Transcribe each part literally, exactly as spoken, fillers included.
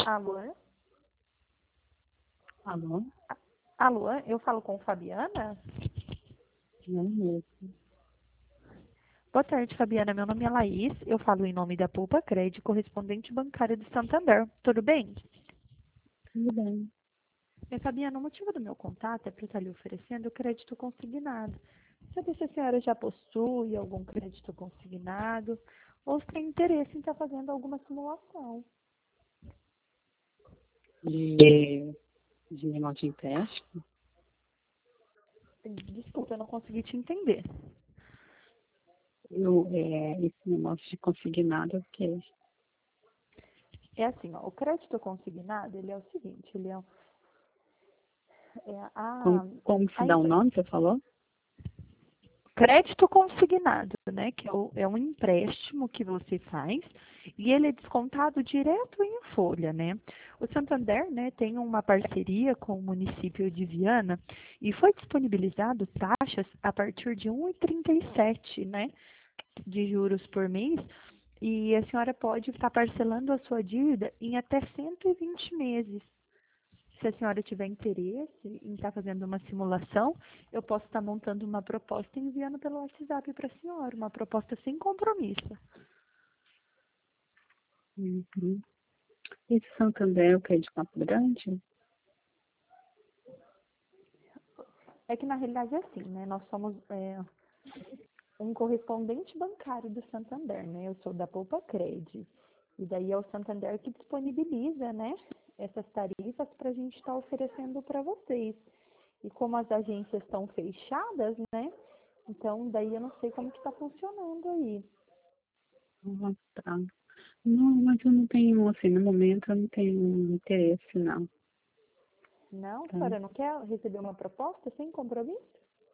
Alô? Alô? Alô, eu falo com Fabiana? Não mesmo. Boa tarde, Fabiana. Meu nome é Laís. Eu falo em nome da Poupa Cred, correspondente bancária do Santander. Tudo bem? Tudo bem. É, Fabiana, o motivo do meu contato é para estar lhe oferecendo crédito consignado. Saber se a senhora já possui algum crédito consignado ou se tem interesse em estar fazendo alguma simulação. De, de negócio de empréstimo? Desculpa, eu não consegui te entender. Eu, é, esse negócio de consignado é o quê? É assim, ó, o crédito consignado, ele é o seguinte, ele é, é Como, a, como se a dá o empre- nome, você falou? crédito consignado, né, que é, o- é um empréstimo que você faz e ele é descontado direto em folha, né? O Santander, né, tem uma parceria com o município de Viana e foi disponibilizado taxas a partir de um vírgula trinta e sete, né, de juros por mês e a senhora pode estar parcelando a sua dívida em até cento e vinte meses. Se a senhora tiver interesse em estar fazendo uma simulação, eu posso estar montando uma proposta e enviando pelo WhatsApp para a senhora, uma proposta sem compromisso. Uhum. Esse Santander é o quê? De Campo Grande? É que na realidade é assim, né? Nós somos é, um correspondente bancário do Santander, né? Eu sou da Poupa Cred. E daí é o Santander que disponibiliza, né? Essas tarifas para a gente estar oferecendo para vocês. E como as agências estão fechadas, né? Então, daí eu não sei como que está funcionando aí. Ah, tá. Não, mas eu não tenho, assim, no momento eu não tenho interesse, não. Não, a Tá? senhora não quer receber uma proposta sem compromisso?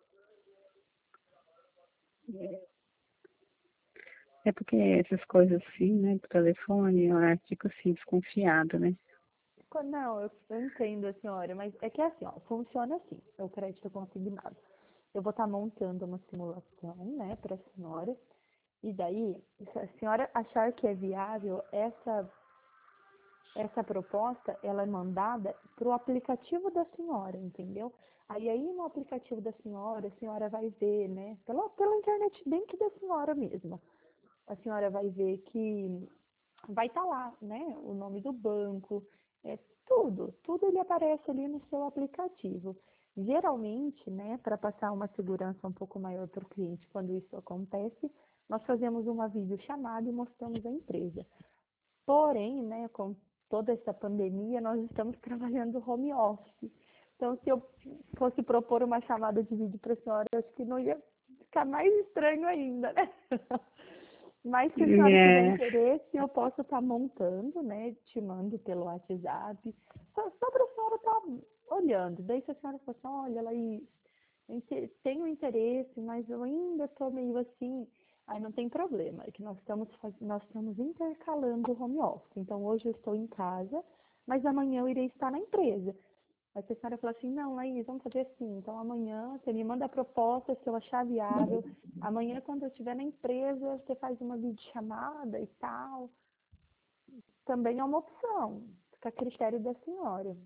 É porque essas coisas assim, né, por telefone, eu fico assim, desconfiada, né? Co- Não, eu, eu entendo a senhora, mas é que é assim, ó, funciona assim, é o crédito consignado. Eu vou estar montando uma simulação, né, para a senhora, e daí, se a senhora achar que é viável, essa, essa proposta, ela é mandada para o aplicativo da senhora, entendeu? Aí, aí no aplicativo da senhora, a senhora vai ver, né, pela, pela internet dentro da senhora mesma. A senhora vai ver que vai estar lá, né? O nome do banco, é tudo, tudo ele aparece ali no seu aplicativo. Geralmente, né, para passar uma segurança um pouco maior para o cliente, quando isso acontece, nós fazemos uma videochamada e mostramos a empresa. Porém, né, com toda essa pandemia, nós estamos trabalhando home office. Então, se eu fosse propor uma chamada de vídeo para a senhora, eu acho que não ia ficar mais estranho ainda, né? Mas se a senhora tiver É, interesse, eu posso estar montando, né? Te mando pelo WhatsApp. Só, só para a senhora estar olhando. Daí se a senhora falar assim, olha, Laís, eu inte- tenho interesse, mas eu ainda estou meio assim. Aí não tem problema, é que nós estamos, faz- nós estamos intercalando o home office. Então hoje eu estou em casa, mas amanhã eu irei estar na empresa. Aí se a senhora falar assim, não, Laís, vamos fazer assim. Então amanhã você me manda a proposta, se eu achar viável. Amanhã, quando eu estiver na empresa, você faz uma videochamada e tal. Também é uma opção. Fica a critério da senhora.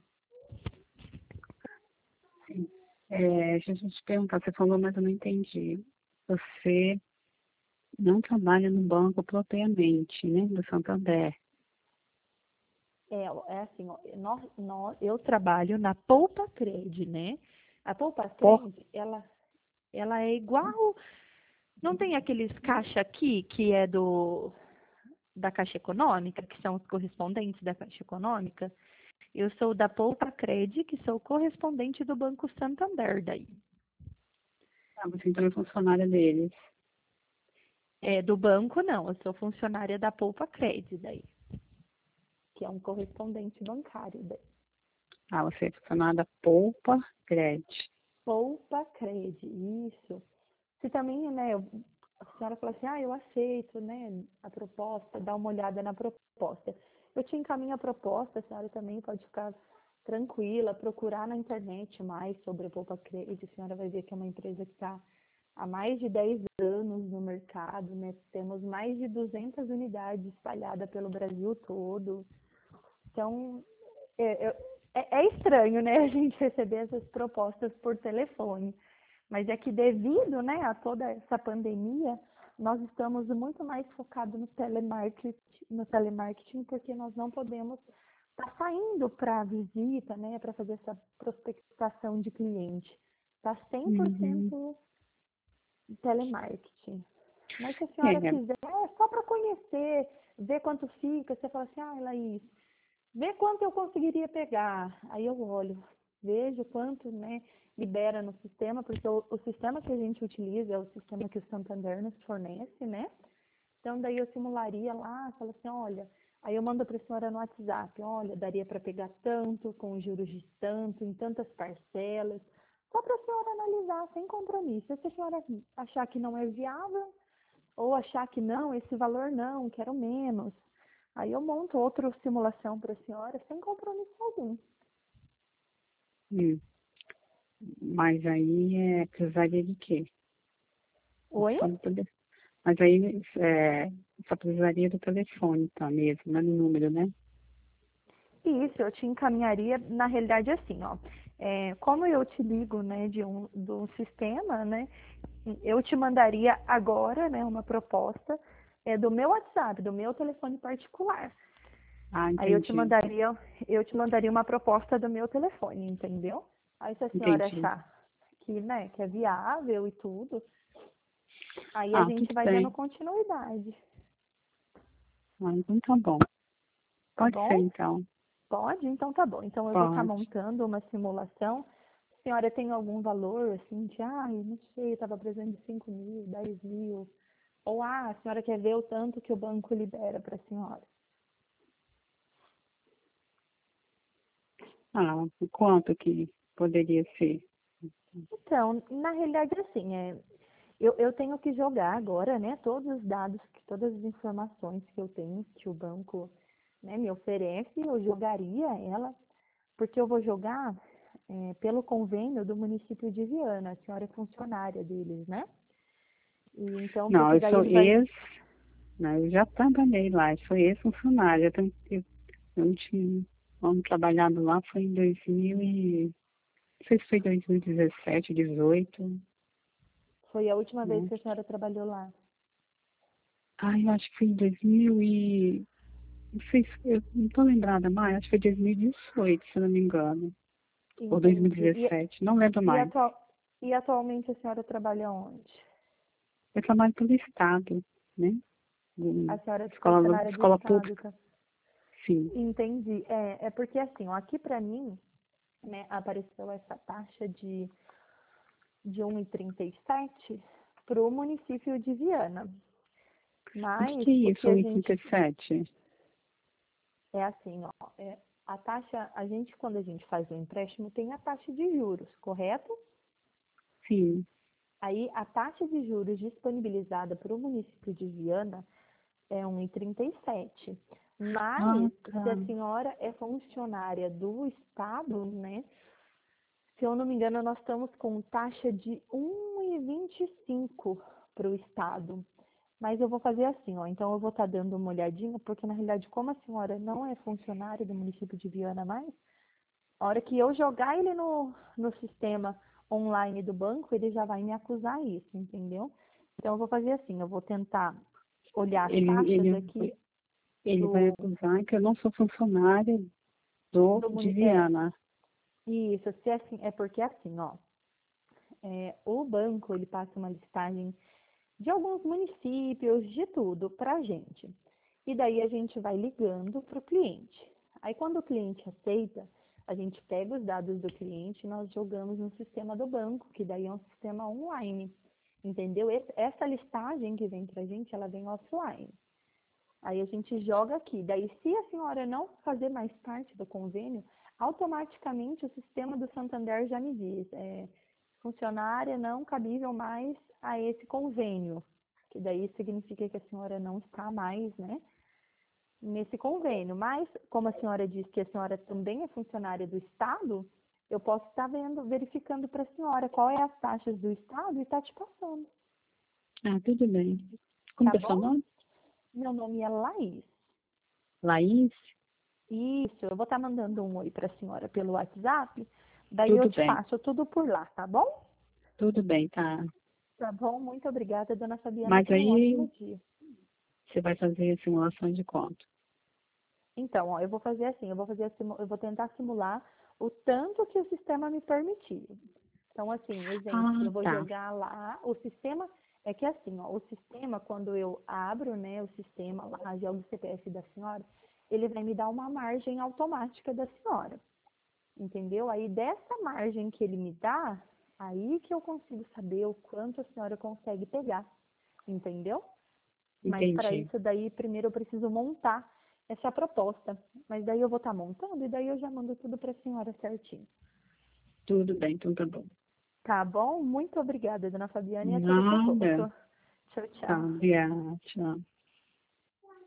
sim. É, deixa eu te perguntar, você falou, mas eu não entendi. Você não trabalha no banco propriamente, né, do Santander. É, é assim, ó, nós, nós, eu trabalho na Poupa Cred, né? A Poupa Por, Cred, ela, ela é igual. Não tem aqueles caixa aqui que é do da Caixa Econômica, que são os correspondentes da Caixa Econômica? Eu sou da Poupa Cred, que sou correspondente do Banco Santander daí. ah, você então é funcionária deles. É, do banco não, eu sou funcionária da Poupa Cred daí, que é um correspondente bancário daí. Ah, você é funcionária da Poupa Cred. Poupa Cred, isso. Se também, né, eu- a senhora fala assim, ah, eu aceito, né, a proposta, dá uma olhada na proposta. Eu te encaminho a proposta, a senhora também pode ficar tranquila, procurar na internet mais sobre a Poupa Cred, a senhora vai ver que é uma empresa que está há mais de dez anos no mercado, né, temos mais de duzentas unidades espalhadas pelo Brasil todo. Então, é, é, é estranho, né, a gente receber essas propostas por telefone. Mas é que devido, né, a toda essa pandemia, nós estamos muito mais focados no telemarketing, no telemarketing, porque nós não podemos estar saindo para visita, né, para fazer essa prospectação de cliente. Está cem por Uhum. cento telemarketing. Mas se a senhora É, quiser, é só para conhecer, ver quanto fica, você fala assim, ah, Laís, vê quanto eu conseguiria pegar. Aí eu olho, vejo quanto, né, libera no sistema, porque o, o sistema que a gente utiliza é o sistema que o Santander nos fornece, né? Então daí eu simularia lá, falo assim, olha, aí eu mando para a senhora no WhatsApp, olha, daria para pegar tanto, com juros de tanto, em tantas parcelas, só para a senhora analisar, sem compromisso. E se a senhora achar que não é viável, ou achar que não, esse valor não, quero menos, aí eu monto outra simulação para a senhora sem compromisso algum. hum. Mas aí é, precisaria de quê? Oi? Só do tele- Mas aí é, só precisaria do telefone, tá mesmo, né? No número, né? Isso, eu te encaminharia, na realidade, assim, ó. É, como eu te ligo, né, de um, do sistema, né, eu te mandaria agora, né, uma proposta é, do meu WhatsApp, do meu telefone particular. Ah, Aí eu te entendi, mandaria, eu te mandaria uma proposta do meu telefone, entendeu? Aí se a senhora entendi. achar que, né, que é viável e tudo, aí a Ah, gente tudo vai dando bem. continuidade, Ah, então tá bom. tá Pode ser, bom? então. Pode? Então tá bom. Então eu vou estar Pode. montando uma simulação. A senhora tem algum valor, assim, de, ah, eu não sei, eu estava precisando de cinco mil, dez mil. Ou, ah, a senhora quer ver o tanto que o banco libera para a senhora. Ah, quanto que poderia ser? Então, na realidade, assim, é, eu, eu tenho que jogar agora, né, todos os dados, que- todas as informações que eu tenho, que o banco, né, me oferece, eu jogaria ela, porque eu vou jogar é, pelo convênio do município de Viana, a senhora é funcionária deles, né? E então, Não, porque eu daí sou ele vai. ex, né, eu já trabalhei lá, eu sou ex-funcionária. Eu, tenho- eu, eu tinha, vamos trabalhado lá foi em dois mil e, não sei se foi dois mil e dezessete, dezoito, Foi a última vez né? que a senhora trabalhou lá. Ah, eu acho que foi em dois mil e, não sei se, eu não estou lembrada mais, acho que foi dois mil e dezoito, se eu não me engano, ou Entendi. E, dois mil e dezessete, não lembro e, mais. atual, e atualmente a senhora trabalha onde? Eu trabalho pelo Estado, né? A Hum, senhora é Escola, funcionária do escola Estado, pública, tá? sim. Entendi. É, é porque assim, ó, aqui pra mim, né, apareceu essa taxa de, de um e trinta e sete para o município de Viana. O que, Mas que é o isso, que a gente um e trinta e sete? é assim, ó, é, a taxa, a gente quando a gente faz o empréstimo tem a taxa de juros, correto? Sim. Aí a taxa de juros disponibilizada para o município de Viana é um e trinta e sete. Ah, Mas se tá. a senhora é funcionária do estado, né? Se eu não me engano, nós estamos com taxa de um e vinte e cinco para o estado. Mas eu vou fazer assim, ó. Então eu vou estar dando uma olhadinha, porque na realidade, como a senhora não é funcionária do município de Viana mais, a hora que eu jogar ele no, no sistema online do banco, ele já vai me acusar isso, entendeu? Então eu vou fazer assim, eu vou tentar olhar as Ele, taxas ele, aqui ele vai do, acusar que eu não sou funcionária do do de muni- é, Viana. isso, se é assim, é porque é assim, ó, é, o banco ele passa uma listagem de alguns municípios, de tudo, para a gente. E daí a gente vai ligando para o cliente. Aí quando o cliente aceita, a gente pega os dados do cliente e nós jogamos no sistema do banco, que daí é um sistema online. Entendeu? Essa listagem que vem para a gente, ela vem offline. Aí a gente joga aqui. Daí, se a senhora não fazer mais parte do convênio, automaticamente o sistema do Santander já me diz, é, funcionária não cabível mais a esse convênio. Que daí significa que a senhora não está mais, né, nesse convênio. Mas, como a senhora disse que a senhora também é funcionária do Estado, eu posso estar vendo, verificando para a senhora qual é as taxas do Estado e estar te passando. Ah, tudo bem. Como Tá que é seu bom? nome? Meu nome é Laís. Laís? Isso, eu vou estar mandando um oi para a senhora pelo WhatsApp, daí eu Tudo te bem, passo tudo por lá, tá bom? tudo bem, tá. Tá bom, muito obrigada, dona Fabiana. Mas Tenha um ótimo aí dia. você vai fazer a simulação de conta. Então, ó, eu vou fazer assim, eu vou fazer a simu- eu vou tentar simular o tanto que o sistema me permitir. Então, assim, exemplo, Ah, eu vou tá. jogar lá, o sistema, é que assim, ó, o sistema, quando eu abro, né, o sistema lá, jogo o C P F da senhora, ele vai me dar uma margem automática da senhora, entendeu? Aí dessa margem que ele me dá, aí que eu consigo saber o quanto a senhora consegue pegar, entendeu? Mas para Entendi. isso daí, primeiro eu preciso montar essa proposta. Mas daí eu vou estar montando e daí eu já mando tudo para a senhora certinho. Tudo bem, então tá bom. Tá bom? Muito obrigada, dona Fabiana, e a todo Nada. suposto. Tchau, Tá, tchau. obrigada. Tchau.